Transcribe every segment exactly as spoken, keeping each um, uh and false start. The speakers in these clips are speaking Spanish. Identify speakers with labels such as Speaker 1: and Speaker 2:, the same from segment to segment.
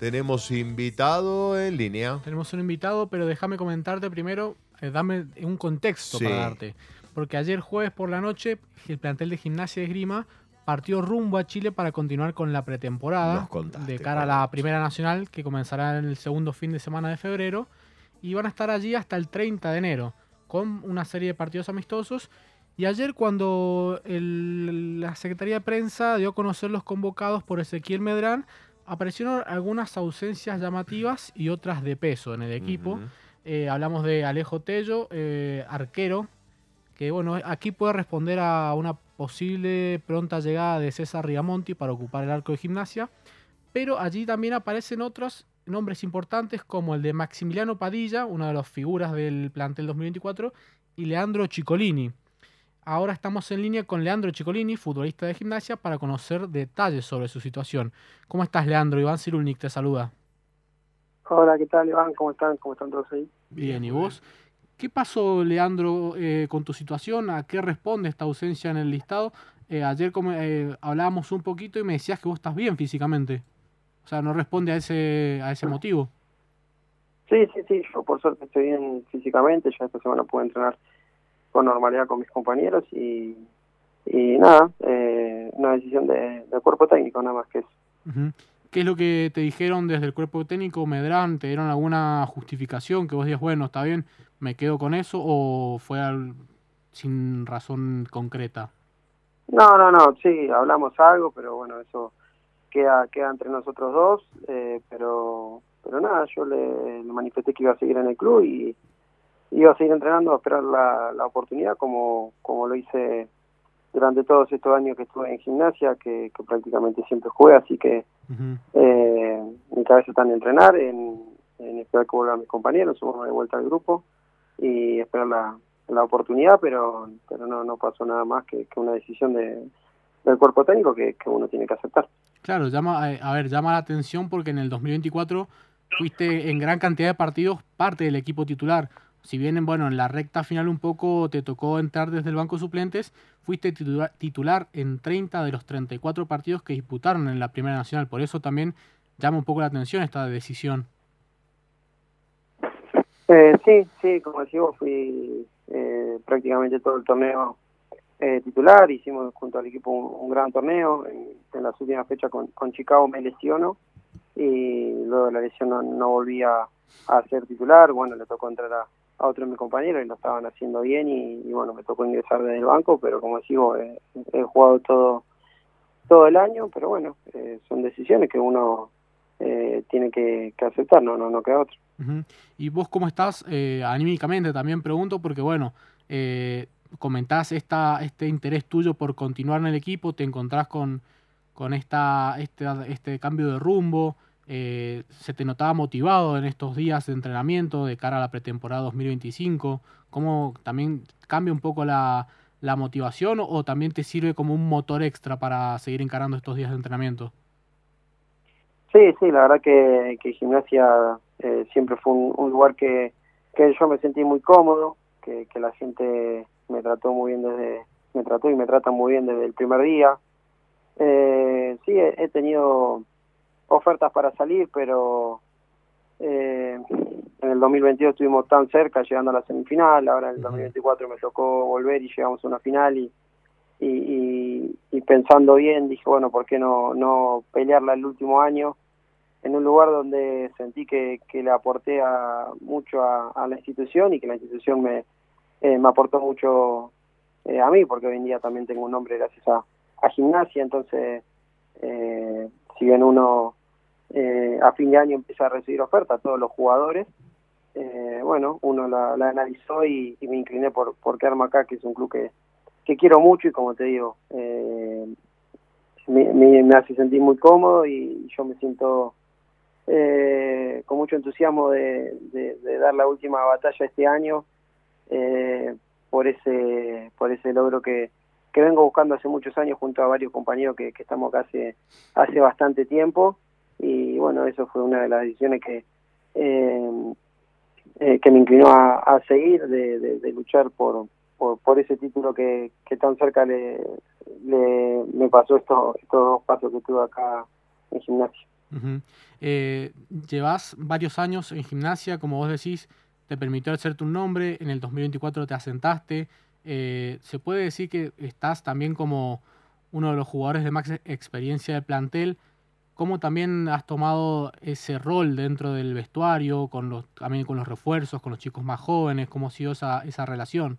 Speaker 1: Tenemos invitado en línea.
Speaker 2: Tenemos un invitado, pero déjame comentarte primero, eh, dame un contexto
Speaker 1: Sí.
Speaker 2: para darte. Porque ayer jueves por la noche, el plantel de Gimnasia de Esgrima partió rumbo a Chile para continuar con la pretemporada
Speaker 1: Nos contaste,
Speaker 2: de cara a la
Speaker 1: correcto.
Speaker 2: Primera Nacional, que comenzará en el segundo fin de semana de febrero, y van a estar allí hasta el treinta de enero, con una serie de partidos amistosos. Y ayer, cuando el- la Secretaría de Prensa dio a conocer los convocados por Ezequiel Medrán, aparecieron algunas ausencias llamativas y otras de peso en el equipo.
Speaker 1: Ujú.
Speaker 2: Eh, hablamos de Alejo Tello, eh, arquero, que bueno, aquí puede responder a una posible pronta llegada de César Riamonti para ocupar el arco de Gimnasia, pero allí también aparecen otros nombres importantes como el de Maximiliano Padilla, una de las figuras del plantel dos mil veinticuatro, y Leandro Ciccolini. Ahora estamos en línea con Leandro Ciccolini, futbolista de Gimnasia, para conocer detalles sobre su situación. ¿Cómo estás, Leandro? Iván Cirulnik te saluda.
Speaker 3: Hola, ¿qué tal, Iván? ¿Cómo están? ¿Cómo están todos ahí?
Speaker 2: Bien, ¿y vos? ¿Qué pasó, Leandro, eh, con tu situación? ¿A qué responde esta ausencia en el listado? Eh, ayer como, eh, hablábamos un poquito y me decías que vos estás bien físicamente. O sea, no responde a ese, a ese motivo.
Speaker 3: Sí, sí, sí, yo por suerte estoy bien físicamente, ya esta semana pude entrenar con normalidad con mis compañeros y, y nada, eh, una decisión de, del cuerpo técnico, nada más que eso.
Speaker 2: Uh-huh. ¿Qué es lo que te dijeron desde el cuerpo técnico, Medrán? ¿Te dieron alguna justificación que vos digas, bueno, está bien, me quedo con eso? ¿O fue al, sin razón concreta?
Speaker 3: No, no, no, sí, hablamos algo, pero bueno, eso queda queda entre nosotros dos, eh, pero pero nada, yo le, le manifesté que iba a seguir en el club y iba a seguir entrenando, a esperar la, la oportunidad como, como lo hice durante todos estos años que estuve en Gimnasia, que, que prácticamente siempre jugué, así que
Speaker 2: Uh-huh.
Speaker 3: eh, mi cabeza está en entrenar, en, en esperar que vuelvan mis compañeros, sumarme de vuelta al grupo y esperar la, la oportunidad, pero pero no no pasó nada más que, que una decisión de, del cuerpo técnico que, que uno tiene que aceptar.
Speaker 2: Claro, llama, eh, a ver, llama la atención porque en el dos mil veinticuatro fuiste en gran cantidad de partidos parte del equipo titular. Si bien, bueno, en la recta final un poco te tocó entrar desde el banco de suplentes, fuiste titular, titular en treinta de los treinta y cuatro partidos que disputaron en la Primera Nacional. Por eso también llama un poco la atención esta decisión.
Speaker 3: Eh, sí, sí, como decimos, fui eh, prácticamente todo el torneo eh, titular, hicimos junto al equipo un, un gran torneo, en, en las últimas fechas con, con Chicago me lesionó y luego de la lesión no, no volví a, a ser titular, bueno, le tocó entrar a, a otro de mis compañeros y lo estaban haciendo bien y, y bueno, me tocó ingresar desde el banco, pero como digo, eh, he jugado todo todo el año, pero bueno, eh, son decisiones que uno eh, tiene que, que aceptar, no, no, no queda otra.
Speaker 2: Uh-huh. ¿Y vos cómo estás eh, anímicamente? También pregunto porque, bueno, eh, comentás esta, este interés tuyo por continuar en el equipo, te encontrás con, con esta, este, este cambio de rumbo, eh, se te notaba motivado en estos días de entrenamiento de cara a la pretemporada dos mil veinticinco. ¿Cómo también cambia un poco la, la motivación o, o también te sirve como un motor extra para seguir encarando estos días de entrenamiento?
Speaker 3: Sí, sí, la verdad que, que Gimnasia eh, siempre fue un, un lugar que, que yo me sentí muy cómodo, que, que la gente me trató muy bien desde, me trató y me trata muy bien desde el primer día. Eh, sí, he, he tenido ofertas para salir, pero eh, en el dos mil veintidós estuvimos tan cerca, llegando a la semifinal, ahora en el
Speaker 2: Uh-huh.
Speaker 3: dos mil veinticuatro me tocó volver y llegamos a una final y, y, y, y pensando bien dije, bueno, ¿por qué no, no pelearla el último año? En un lugar donde sentí que, que le aporté a, mucho a, a la institución y que la institución me, eh, me aportó mucho eh, a mí, porque hoy en día también tengo un nombre gracias a, a Gimnasia, entonces eh, si bien uno eh, a fin de año empieza a recibir ofertas, todos los jugadores, eh, bueno, uno la, la analizó y, y me incliné por, por quedarme acá, que es un club que, que quiero mucho y como te digo, eh, me, me, me hace sentir muy cómodo y yo me siento Eh, con mucho entusiasmo de, de, de dar la última batalla este año eh, por ese por ese logro que, que vengo buscando hace muchos años junto a varios compañeros que, que estamos acá hace, hace bastante tiempo y bueno, eso fue una de las decisiones que eh, eh, que me inclinó a, a seguir de, de, de luchar por, por por ese título que, que tan cerca le, le me pasó estos, estos dos pasos que tuve acá en Gimnasia.
Speaker 2: Uh-huh. Eh, llevas varios años en Gimnasia, como vos decís, te permitió hacerte un nombre, en el dos mil veinticuatro te asentaste. Eh, ¿se puede decir que estás también como uno de los jugadores de más experiencia del plantel? ¿Cómo también has tomado ese rol dentro del vestuario, con los, también con los refuerzos, con los chicos más jóvenes? ¿Cómo ha sido esa, esa relación?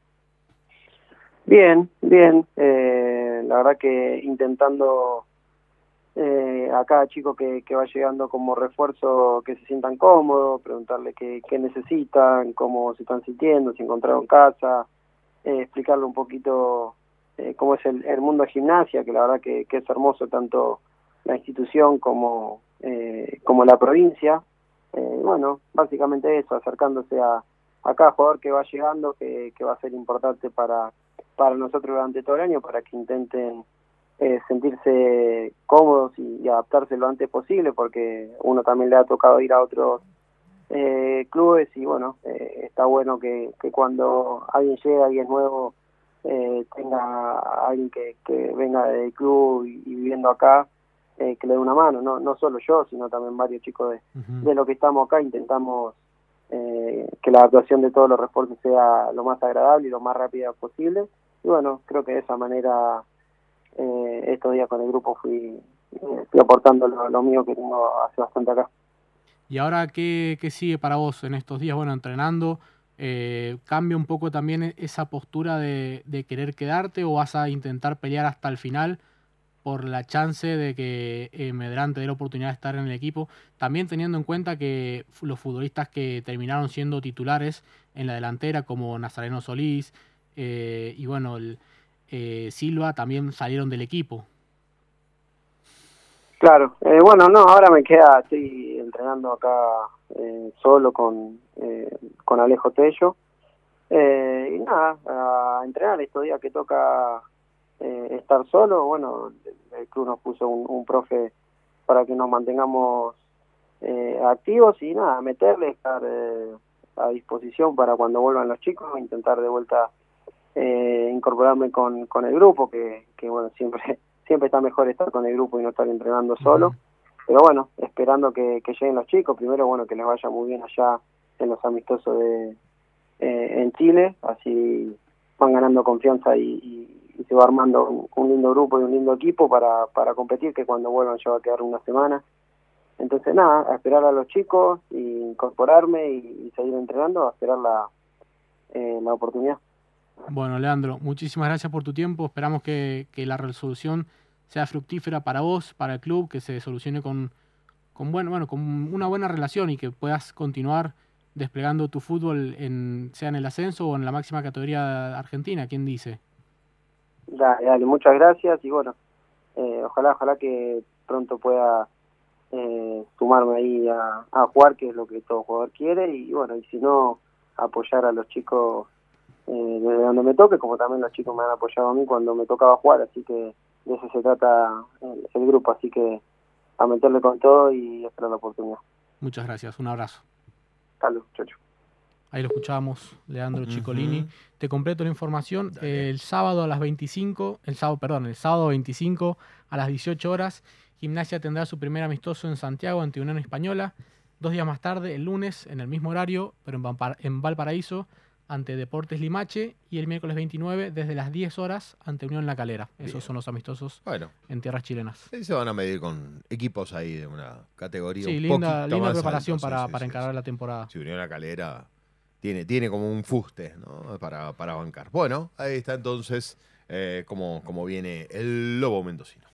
Speaker 3: Bien, bien. Eh, la verdad que intentando eh, a cada chico que, que va llegando como refuerzo que se sientan cómodos, preguntarle qué, qué necesitan, cómo se están sintiendo, si encontraron casa, eh, explicarle un poquito eh, cómo es el, el mundo de gimnasia, que la verdad que, que es hermoso tanto la institución como, eh, como la provincia. Eh, bueno, básicamente eso, acercándose a, a cada jugador que va llegando, que, que va a ser importante para, para nosotros durante todo el año, para que intenten eh, sentirse cómodos y, y adaptarse lo antes posible, porque uno también le ha tocado ir a otros eh, clubes y bueno, eh, está bueno que, que cuando alguien llega, alguien nuevo, eh, tenga a alguien que, que venga del club y, y viviendo acá, eh, que le dé una mano, no, no solo yo, sino también varios chicos de,
Speaker 2: Uh-huh.
Speaker 3: de los que estamos acá. Intentamos eh, que la adaptación de todos los refuerzos sea lo más agradable y lo más rápida posible, y bueno, creo que de esa manera eh, estos días con el grupo fui, eh, fui aportando lo, lo mío que tengo hace bastante acá.
Speaker 2: ¿Y ahora qué, qué sigue para vos en estos días? Bueno, entrenando, eh, ¿cambia un poco también esa postura de, de querer quedarte o vas a intentar pelear hasta el final por la chance de que eh, Medrán te dé la oportunidad de estar en el equipo? También teniendo en cuenta que los futbolistas que terminaron siendo titulares en la delantera, como Nazareno Solís eh, y bueno, el, eh, Silva, también salieron del equipo.
Speaker 3: Claro, eh, bueno, no, ahora me queda, estoy entrenando acá eh, solo con, eh, con Alejo Tello, eh, y nada, a entrenar estos días que toca eh, estar solo. Bueno, el, el club nos puso un, un profe para que nos mantengamos eh, activos y nada, meterle, estar eh, a disposición para cuando vuelvan los chicos, intentar de vuelta eh, incorporarme con, con el grupo, que, que bueno, siempre siempre está mejor estar con el grupo y no estar entrenando solo. Uh-huh. Pero bueno, esperando que, que lleguen los chicos, primero bueno, que les vaya muy bien allá en los amistosos de eh, en Chile, así van ganando confianza y, y, y se va armando un, un lindo grupo y un lindo equipo para, para competir, que cuando vuelvan ya va a quedar una semana. Entonces nada, a esperar a los chicos, y incorporarme y, y seguir entrenando, a esperar la, eh, la oportunidad.
Speaker 2: Bueno, Leandro, muchísimas gracias por tu tiempo. Esperamos que, que la resolución sea fructífera para vos, para el club, que se solucione con, con, bueno, bueno, con una buena relación y que puedas continuar desplegando tu fútbol, en, sea en el ascenso o en la máxima categoría argentina. ¿Quién dice?
Speaker 3: Dale, dale, muchas gracias y bueno, eh, ojalá, ojalá que pronto pueda eh, sumarme ahí a, a jugar, que es lo que todo jugador quiere, y bueno, y si no, apoyar a los chicos Eh, desde donde me toque, como también los chicos me han apoyado a mí cuando me tocaba jugar, así que de eso se trata el, el grupo, así que a meterle con todo y esperar la oportunidad.
Speaker 2: Muchas gracias, un abrazo.
Speaker 3: Salud, chocho.
Speaker 2: Ahí lo escuchamos, Leandro Ciccolini.
Speaker 1: Uh-huh.
Speaker 2: Te completo la información.
Speaker 1: Dale.
Speaker 2: El sábado a las veinticinco, el sábado, perdón, el sábado veinticinco a las dieciocho horas, Gimnasia tendrá su primer amistoso en Santiago ante Unión Española. Dos días más tarde, el lunes, en el mismo horario, pero en, Valpar- en Valparaíso, ante Deportes Limache, y el miércoles veintinueve desde las diez horas ante Unión La Calera. Esos
Speaker 1: Bien.
Speaker 2: son los amistosos
Speaker 1: Bueno,
Speaker 2: en tierras chilenas.
Speaker 1: ahí se van a medir con equipos ahí de una categoría
Speaker 2: Sí,
Speaker 1: un
Speaker 2: linda,
Speaker 1: poquito
Speaker 2: linda
Speaker 1: más
Speaker 2: preparación
Speaker 1: alto.
Speaker 2: para,
Speaker 1: Sí, sí,
Speaker 2: para
Speaker 1: sí,
Speaker 2: encarar
Speaker 1: sí.
Speaker 2: la temporada.
Speaker 1: Si Unión La Calera tiene, tiene como un fuste, ¿no? para, para bancar. Bueno, ahí está entonces eh, como, como viene el Lobo Mendocino.